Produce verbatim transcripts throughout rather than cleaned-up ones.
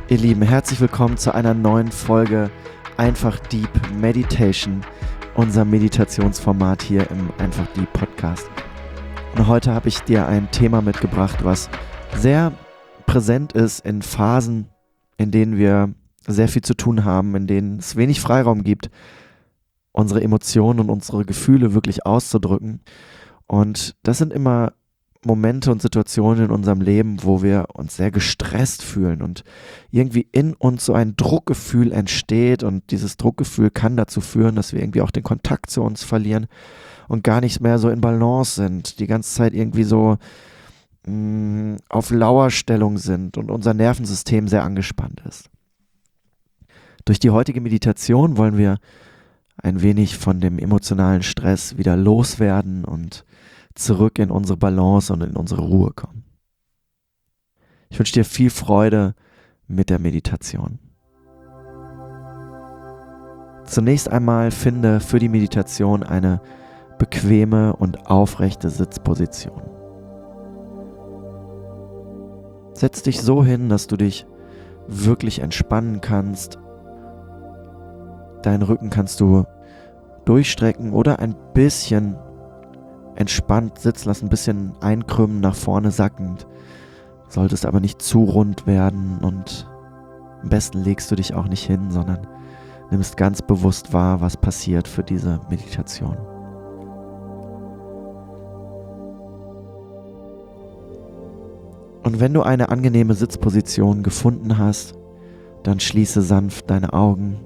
Ihr Lieben, herzlich willkommen zu einer neuen Folge Einfach Deep Meditation, unser Meditationsformat hier im Einfach Deep Podcast. Und heute habe ich dir ein Thema mitgebracht, was sehr präsent ist in Phasen, in denen wir sehr viel zu tun haben, in denen es wenig Freiraum gibt, unsere Emotionen und unsere Gefühle wirklich auszudrücken. Und das sind immer Momente und Situationen in unserem Leben, wo wir uns sehr gestresst fühlen und irgendwie in uns so ein Druckgefühl entsteht, und dieses Druckgefühl kann dazu führen, dass wir irgendwie auch den Kontakt zu uns verlieren und gar nicht mehr so in Balance sind, die ganze Zeit irgendwie so mh, auf Lauerstellung sind und unser Nervensystem sehr angespannt ist. Durch die heutige Meditation wollen wir ein wenig von dem emotionalen Stress wieder loswerden und zurück in unsere Balance und in unsere Ruhe kommen. Ich wünsche dir viel Freude mit der Meditation. Zunächst einmal finde für die Meditation eine bequeme und aufrechte Sitzposition. Setz dich so hin, dass du dich wirklich entspannen kannst. Deinen Rücken kannst du durchstrecken oder ein bisschen entspannt sitzen lassen, ein bisschen einkrümmen, nach vorne sackend. Solltest aber nicht zu rund werden, und am besten legst du dich auch nicht hin, sondern nimmst ganz bewusst wahr, was passiert für diese Meditation. Und wenn du eine angenehme Sitzposition gefunden hast, dann schließe sanft deine Augen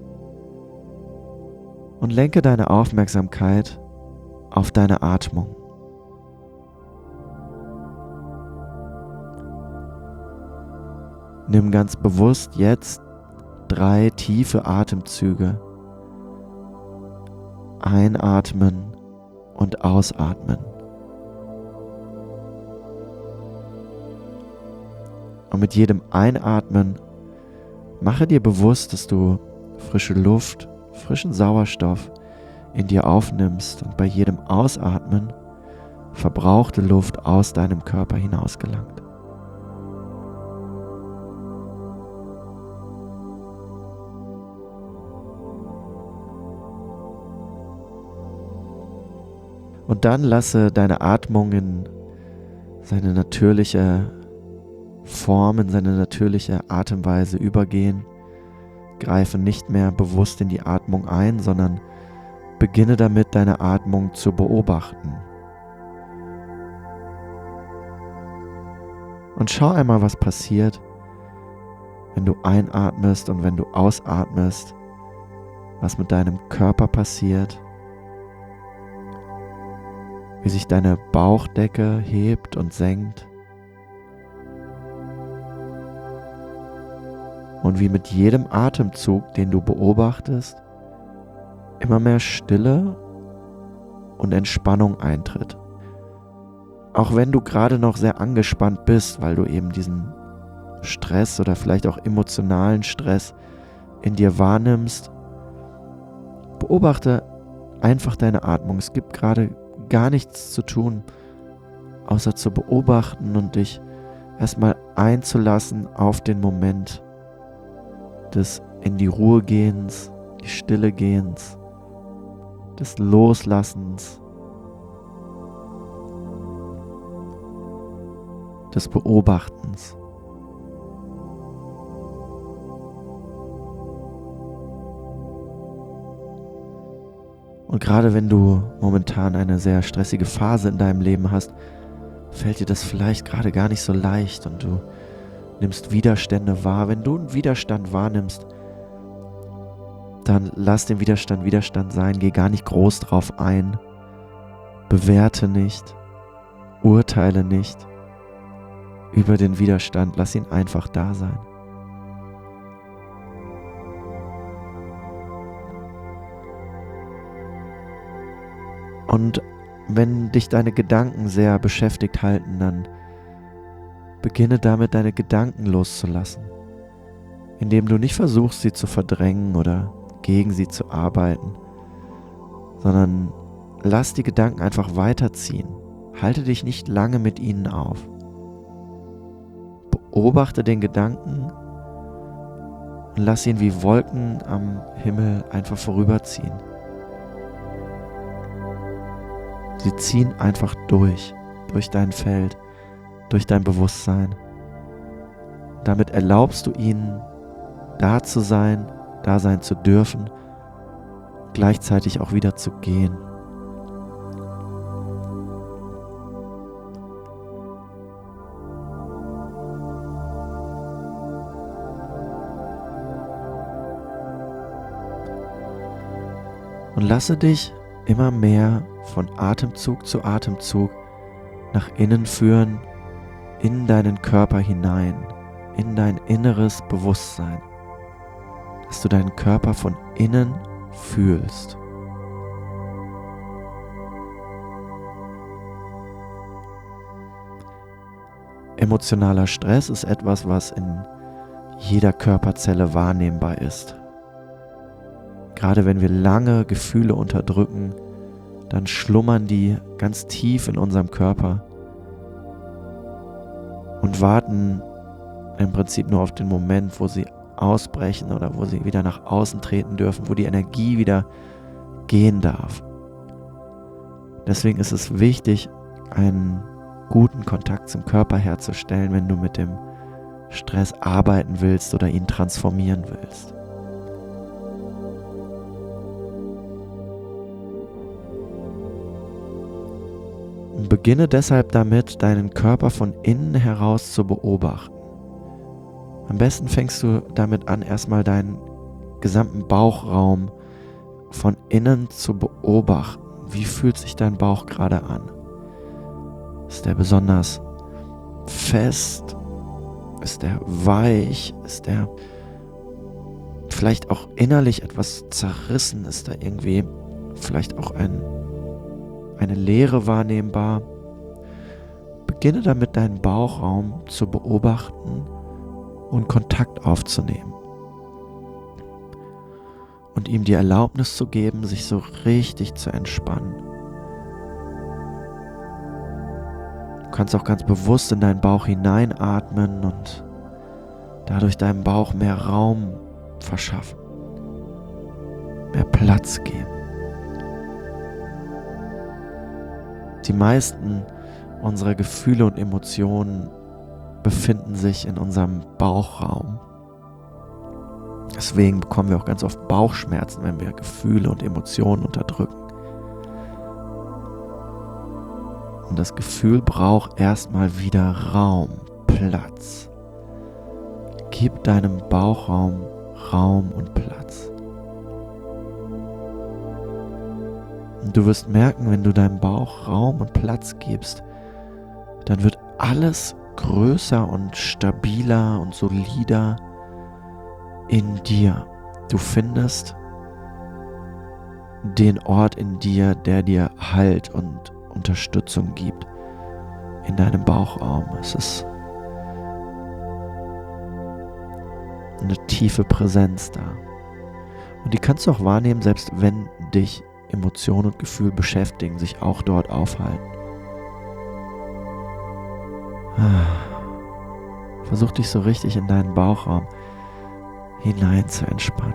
und lenke deine Aufmerksamkeit auf deine Atmung. Nimm ganz bewusst jetzt drei tiefe Atemzüge. Einatmen und ausatmen. Und mit jedem Einatmen mache dir bewusst, dass du frische Luft, frischen Sauerstoff in dir aufnimmst und bei jedem Ausatmen verbrauchte Luft aus deinem Körper hinaus gelangt. Und dann lasse deine Atmung in seine natürliche Form, in seine natürliche Atemweise übergehen. Greife nicht mehr bewusst in die Atmung ein, sondern beginne damit, deine Atmung zu beobachten. Und schau einmal, was passiert, wenn du einatmest und wenn du ausatmest, was mit deinem Körper passiert, wie sich deine Bauchdecke hebt und senkt und wie mit jedem Atemzug, den du beobachtest, immer mehr Stille und Entspannung eintritt. Auch wenn du gerade noch sehr angespannt bist, weil du eben diesen Stress oder vielleicht auch emotionalen Stress in dir wahrnimmst, beobachte einfach deine Atmung. Es gibt gerade gar nichts zu tun, außer zu beobachten und dich erstmal einzulassen auf den Moment des in die Ruhe gehens, die Stille gehens, des Loslassens, des Beobachtens. Und gerade wenn du momentan eine sehr stressige Phase in deinem Leben hast, fällt dir das vielleicht gerade gar nicht so leicht und du nimmst Widerstände wahr. Wenn du einen Widerstand wahrnimmst, dann lass den Widerstand Widerstand sein, geh gar nicht groß drauf ein, bewerte nicht, urteile nicht über den Widerstand, lass ihn einfach da sein. Und wenn dich deine Gedanken sehr beschäftigt halten, dann beginne damit, deine Gedanken loszulassen, indem du nicht versuchst, sie zu verdrängen oder gegen sie zu arbeiten, sondern lass die Gedanken einfach weiterziehen. Halte dich nicht lange mit ihnen auf. Beobachte den Gedanken und lass ihn wie Wolken am Himmel einfach vorüberziehen. Sie ziehen einfach durch, durch dein Feld, durch dein Bewusstsein. Damit erlaubst du ihnen, da zu sein, da sein zu dürfen, gleichzeitig auch wieder zu gehen. Und lasse dich immer mehr von Atemzug zu Atemzug nach innen führen, in deinen Körper hinein, in dein inneres Bewusstsein, dass du deinen Körper von innen fühlst. Emotionaler Stress ist etwas, was in jeder Körperzelle wahrnehmbar ist. Gerade wenn wir lange Gefühle unterdrücken, dann schlummern die ganz tief in unserem Körper und warten im Prinzip nur auf den Moment, wo sie ausbrechen oder wo sie wieder nach außen treten dürfen, wo die Energie wieder gehen darf. Deswegen ist es wichtig, einen guten Kontakt zum Körper herzustellen, wenn du mit dem Stress arbeiten willst oder ihn transformieren willst. Und beginne deshalb damit, deinen Körper von innen heraus zu beobachten. Am besten fängst du damit an, erstmal deinen gesamten Bauchraum von innen zu beobachten. Wie fühlt sich dein Bauch gerade an? Ist der besonders fest? Ist der weich? Ist der vielleicht auch innerlich etwas zerrissen? Ist da irgendwie vielleicht auch ein, eine Leere wahrnehmbar? Beginne damit, deinen Bauchraum zu beobachten und Kontakt aufzunehmen. Und ihm die Erlaubnis zu geben, sich so richtig zu entspannen. Du kannst auch ganz bewusst in deinen Bauch hineinatmen und dadurch deinem Bauch mehr Raum verschaffen, mehr Platz geben. Die meisten unserer Gefühle und Emotionen befinden sich in unserem Bauchraum. Deswegen bekommen wir auch ganz oft Bauchschmerzen, wenn wir Gefühle und Emotionen unterdrücken. Und das Gefühl braucht erstmal wieder Raum, Platz. Gib deinem Bauchraum Raum und Platz. Und du wirst merken, wenn du deinem Bauch Raum und Platz gibst, dann wird alles größer und stabiler und solider in dir. Du findest den Ort in dir, der dir Halt und Unterstützung gibt in deinem Bauchraum. Es ist eine tiefe Präsenz da. Und die kannst du auch wahrnehmen, selbst wenn dich Emotion und Gefühl beschäftigen, sich auch dort aufhalten. Versuch dich so richtig in deinen Bauchraum hinein zu entspannen.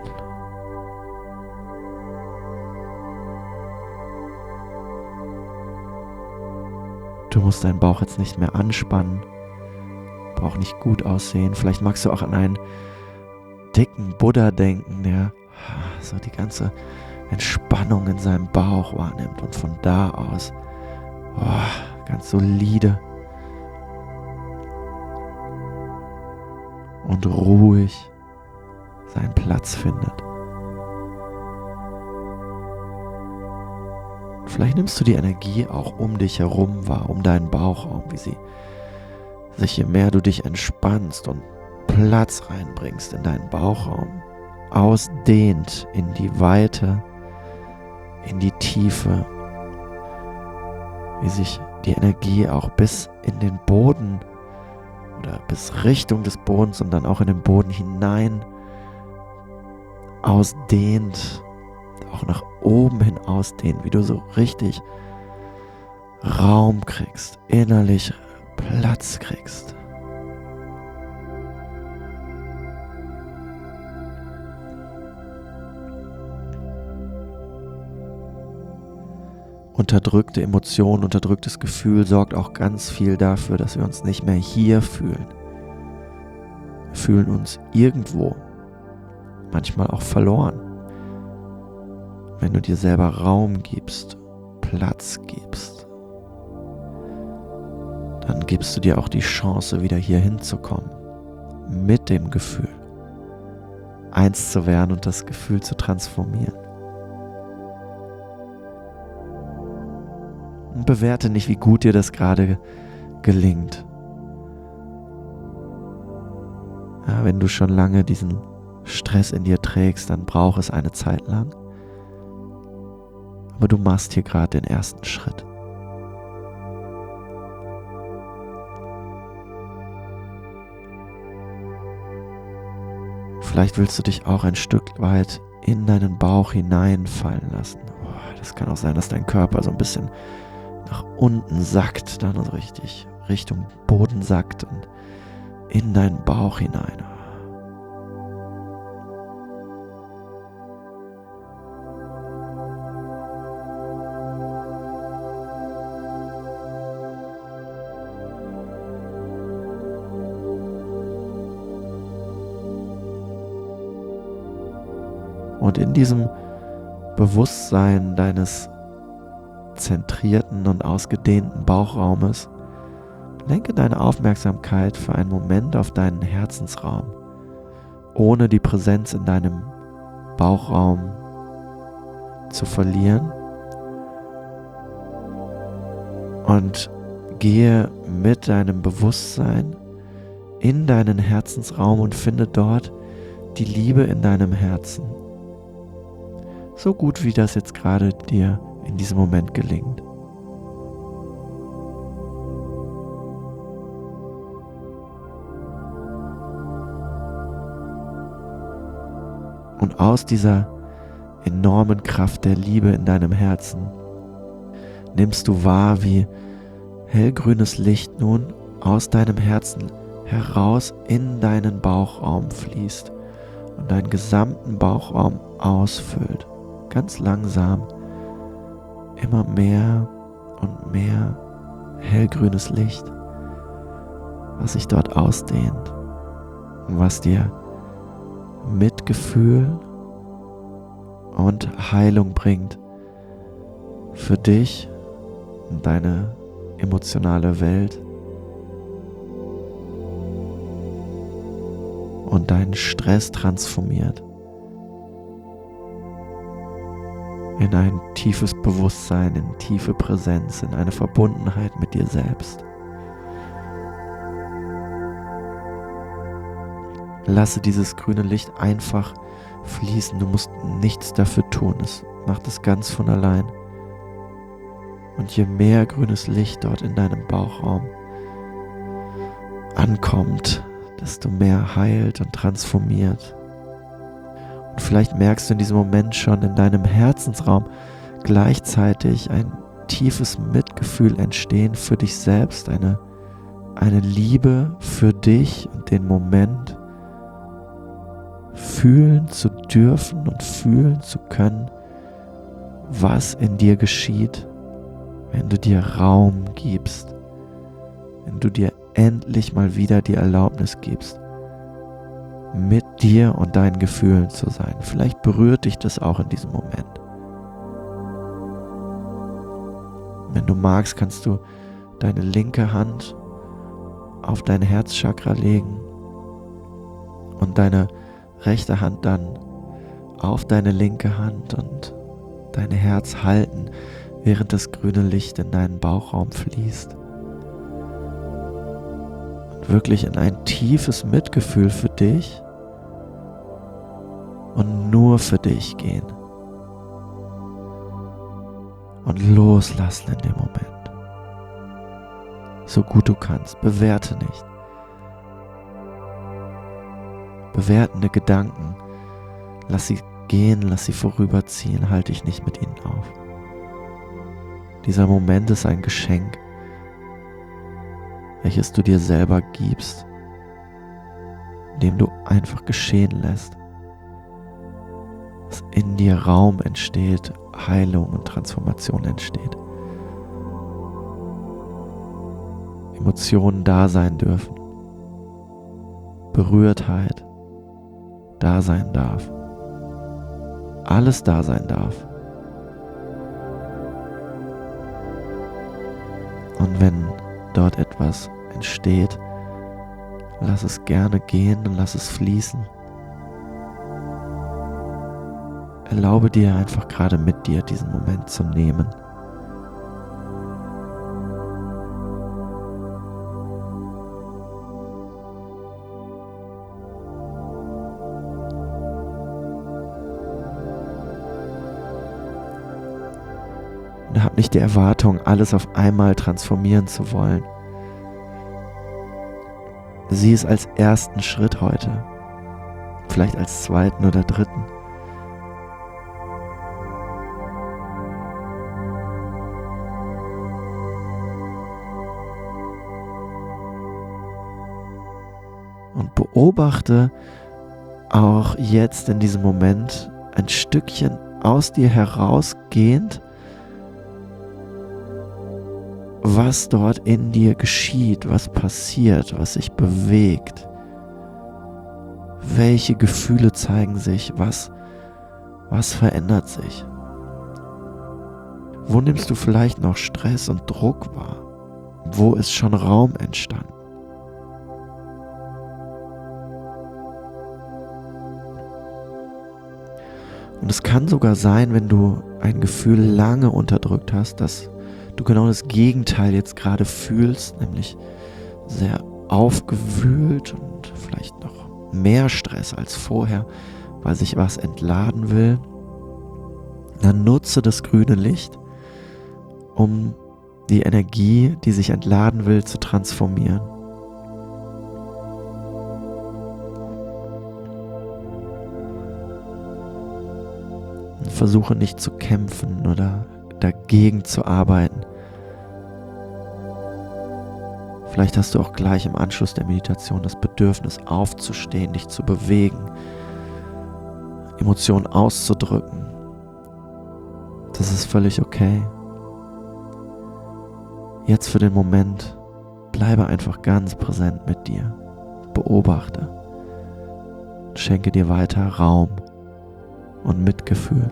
Du musst deinen Bauch jetzt nicht mehr anspannen, braucht nicht gut aussehen. Vielleicht magst du auch an einen dicken Buddha denken, der so die ganze Entspannung in seinem Bauch wahrnimmt und von da aus oh, ganz solide und ruhig seinen Platz findet. Vielleicht nimmst du die Energie auch um dich herum wahr, um deinen Bauchraum, wie sie sich, je mehr du dich entspannst und Platz reinbringst in deinen Bauchraum, ausdehnt in die Weite, in die Tiefe, wie sich die Energie auch bis in den Boden oder bis Richtung des Bodens und dann auch in den Boden hinein ausdehnt, auch nach oben hin ausdehnt, wie du so richtig Raum kriegst, innerlich Platz kriegst. unterdrückte Emotion, unterdrücktes Gefühl sorgt auch ganz viel dafür, dass wir uns nicht mehr hier fühlen. Wir fühlen uns irgendwo, manchmal auch verloren. Wenn du dir selber Raum gibst, Platz gibst, dann gibst du dir auch die Chance, wieder hier hinzukommen, mit dem Gefühl, eins zu werden und das Gefühl zu transformieren. Und bewerte nicht, wie gut dir das gerade gelingt. Ja, wenn du schon lange diesen Stress in dir trägst, dann braucht es eine Zeit lang. Aber du machst hier gerade den ersten Schritt. Vielleicht willst du dich auch ein Stück weit in deinen Bauch hineinfallen lassen. Oh, das kann auch sein, dass dein Körper so ein bisschen nach unten sackt, dann so richtig Richtung Boden sackt und in deinen Bauch hinein. Und in diesem Bewusstsein deines zentrierten und ausgedehnten Bauchraumes lenke deine Aufmerksamkeit für einen Moment auf deinen Herzensraum, ohne die Präsenz in deinem Bauchraum zu verlieren, und gehe mit deinem Bewusstsein in deinen Herzensraum und finde dort die Liebe in deinem Herzen. So gut wie das jetzt gerade dir in diesem Moment gelingt. Und aus dieser enormen Kraft der Liebe in deinem Herzen nimmst du wahr, wie hellgrünes Licht nun aus deinem Herzen heraus in deinen Bauchraum fließt und deinen gesamten Bauchraum ausfüllt. Ganz langsam, immer mehr und mehr hellgrünes Licht, was sich dort ausdehnt und was dir Mitgefühl und Heilung bringt für dich und deine emotionale Welt und deinen Stress transformiert in ein tiefes Bewusstsein, in tiefe Präsenz, in eine Verbundenheit mit dir selbst. Lasse dieses grüne Licht einfach fließen. Du musst nichts dafür tun. Es macht es ganz von allein. Und je mehr grünes Licht dort in deinem Bauchraum ankommt, desto mehr heilt und transformiert. Und vielleicht merkst du in diesem Moment schon in deinem Herzensraum gleichzeitig ein tiefes Mitgefühl entstehen für dich selbst, eine, eine Liebe für dich und den Moment fühlen zu dürfen und fühlen zu können, was in dir geschieht, wenn du dir Raum gibst, wenn du dir endlich mal wieder die Erlaubnis gibst, mit dir und deinen Gefühlen zu sein. Vielleicht berührt dich das auch in diesem Moment. Wenn du magst, kannst du deine linke Hand auf dein Herzchakra legen und deine rechte Hand dann auf deine linke Hand und dein Herz halten, während das grüne Licht in deinen Bauchraum fließt. Und wirklich in ein tiefes Mitgefühl für dich und nur für dich gehen. Und loslassen in dem Moment. So gut du kannst. Bewerte nicht. Bewertende Gedanken, lass sie gehen, lass sie vorüberziehen, halte dich nicht mit ihnen auf. Dieser Moment ist ein Geschenk, welches du dir selber gibst, indem du einfach geschehen lässt, dass in dir Raum entsteht, Heilung und Transformation entsteht. Emotionen da sein dürfen. Berührtheit da sein darf. Alles da sein darf. Und wenn dort etwas entsteht, lass es gerne gehen und lass es fließen. Erlaube dir einfach gerade mit dir diesen Moment zu nehmen. Und hab nicht die Erwartung, alles auf einmal transformieren zu wollen. Sieh es als ersten Schritt heute, vielleicht als zweiten oder dritten. Und beobachte auch jetzt in diesem Moment ein Stückchen aus dir herausgehend, was dort in dir geschieht, was passiert, was sich bewegt. Welche Gefühle zeigen sich, was, was verändert sich? Wo nimmst du vielleicht noch Stress und Druck wahr? Wo ist schon Raum entstanden? Und es kann sogar sein, wenn du ein Gefühl lange unterdrückt hast, dass du genau das Gegenteil jetzt gerade fühlst, nämlich sehr aufgewühlt und vielleicht noch mehr Stress als vorher, weil sich was entladen will. Dann nutze das grüne Licht, um die Energie, die sich entladen will, zu transformieren. Und versuche nicht zu kämpfen oder dagegen zu arbeiten. Vielleicht hast du auch gleich im Anschluss der Meditation das Bedürfnis aufzustehen, dich zu bewegen, Emotionen auszudrücken. Das ist völlig okay. Jetzt für den Moment bleibe einfach ganz präsent mit dir. Beobachte. Schenke dir weiter Raum und Mitgefühl.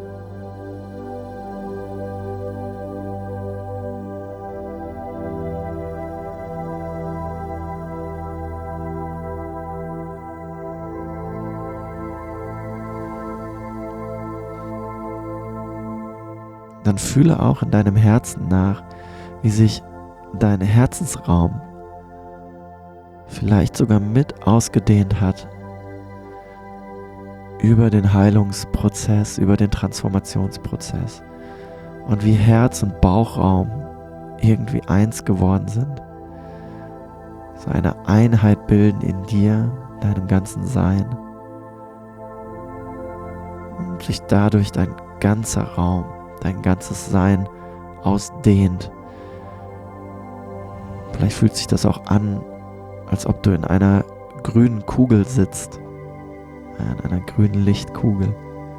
Dann fühle auch in deinem Herzen nach, wie sich dein Herzensraum vielleicht sogar mit ausgedehnt hat über den Heilungsprozess, über den Transformationsprozess und wie Herz und Bauchraum irgendwie eins geworden sind. So eine Einheit bilden in dir, deinem ganzen Sein und sich dadurch dein ganzer Raum, dein ganzes Sein ausdehnt. Vielleicht fühlt sich das auch an, als ob du in einer grünen Kugel sitzt, in einer grünen Lichtkugel.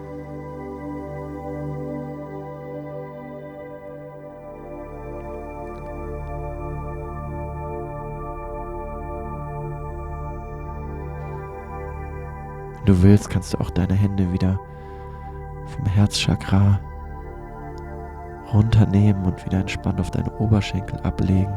Wenn du willst, kannst du auch deine Hände wieder vom Herzchakra runternehmen und wieder entspannt auf deine Oberschenkel ablegen.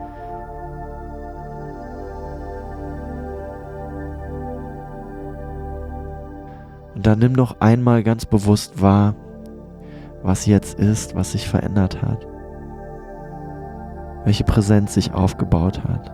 Und dann nimm noch einmal ganz bewusst wahr, was jetzt ist, was sich verändert hat, welche Präsenz sich aufgebaut hat.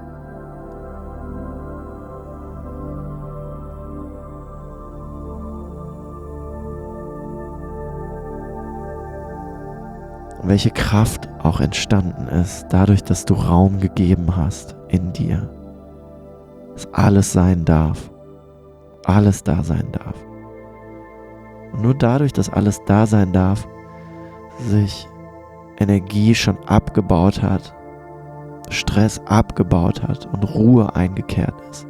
Welche Kraft auch entstanden ist, dadurch, dass du Raum gegeben hast in dir. Dass alles sein darf. Alles da sein darf. Und nur dadurch, dass alles da sein darf, sich Energie schon abgebaut hat, Stress abgebaut hat und Ruhe eingekehrt ist.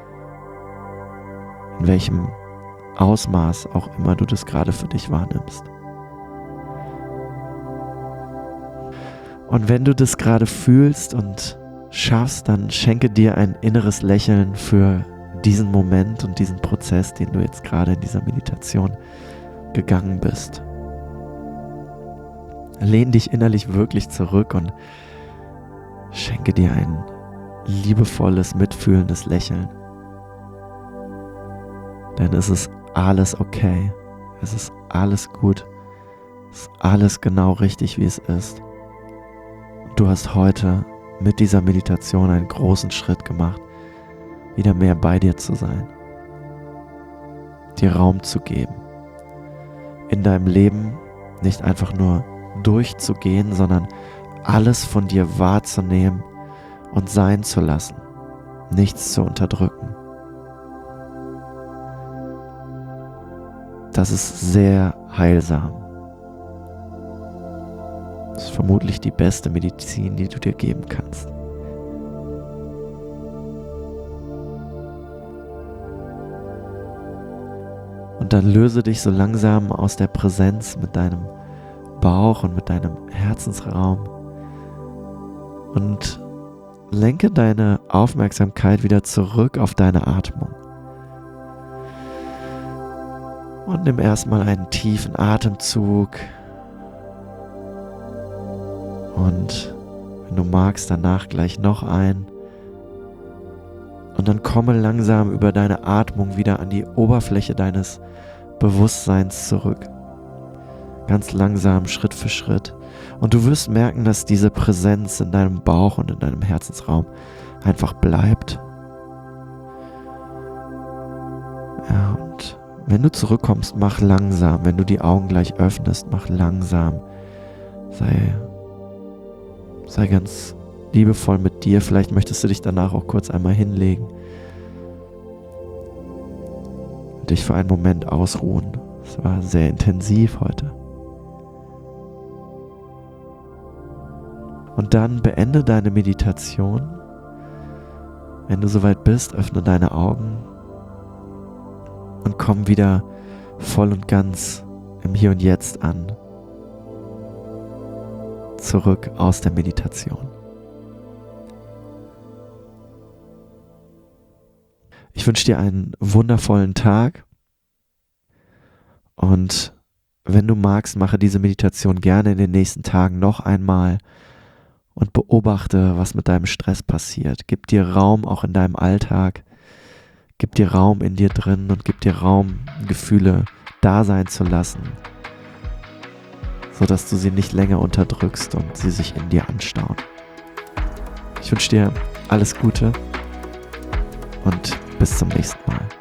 In welchem Ausmaß auch immer du das gerade für dich wahrnimmst. Und wenn du das gerade fühlst und schaffst, dann schenke dir ein inneres Lächeln für diesen Moment und diesen Prozess, den du jetzt gerade in dieser Meditation gegangen bist. Lehn dich innerlich wirklich zurück und schenke dir ein liebevolles, mitfühlendes Lächeln. Denn es ist alles okay. Es ist alles gut. Es ist alles genau richtig, wie es ist. Und du hast heute mit dieser Meditation einen großen Schritt gemacht, wieder mehr bei dir zu sein. Dir Raum zu geben. In deinem Leben nicht einfach nur durchzugehen, sondern alles von dir wahrzunehmen und sein zu lassen. Nichts zu unterdrücken. Das ist sehr heilsam. Das ist vermutlich die beste Medizin, die du dir geben kannst. Und dann löse dich so langsam aus der Präsenz mit deinem Bauch und mit deinem Herzensraum und lenke deine Aufmerksamkeit wieder zurück auf deine Atmung. Und nimm erstmal einen tiefen Atemzug und wenn du magst, danach gleich noch einen. Und dann komme langsam über deine Atmung wieder an die Oberfläche deines Bewusstseins zurück. Ganz langsam, Schritt für Schritt. Und du wirst merken, dass diese Präsenz in deinem Bauch und in deinem Herzensraum einfach bleibt. Ja, und wenn du zurückkommst, mach langsam. Wenn du die Augen gleich öffnest, mach langsam. Sei, sei ganz liebevoll mit dir. Vielleicht möchtest du dich danach auch kurz einmal hinlegen und dich für einen Moment ausruhen. Es war sehr intensiv heute. Und dann beende deine Meditation. Wenn du soweit bist, öffne deine Augen und komm wieder voll und ganz im Hier und Jetzt an. Zurück aus der Meditation. Ich wünsche dir einen wundervollen Tag und wenn du magst, mache diese Meditation gerne in den nächsten Tagen noch einmal und beobachte, was mit deinem Stress passiert. Gib dir Raum auch in deinem Alltag, gib dir Raum in dir drin und gib dir Raum, Gefühle da sein zu lassen, sodass du sie nicht länger unterdrückst und sie sich in dir anstauen. Ich wünsche dir alles Gute und bis zum nächsten Mal.